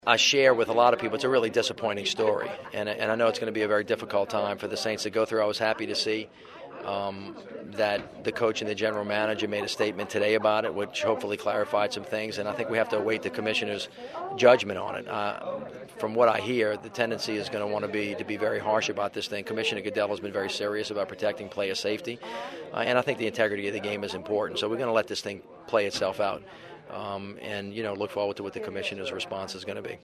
I share with a lot of people it's a really disappointing story, and I know it's going to be a very difficult time for the Saints to go through. I was happy to see that the coach and the general manager made a statement today about it, which hopefully clarified some things, and I think we have to await the commissioner's judgment on it. From what I hear, the tendency is going to want to be very harsh about this thing. Commissioner Goodell has been very serious about protecting player safety, and I think the integrity of the game is important. So we're going to let this thing play itself out, and look forward to what the commissioner's response is going to be.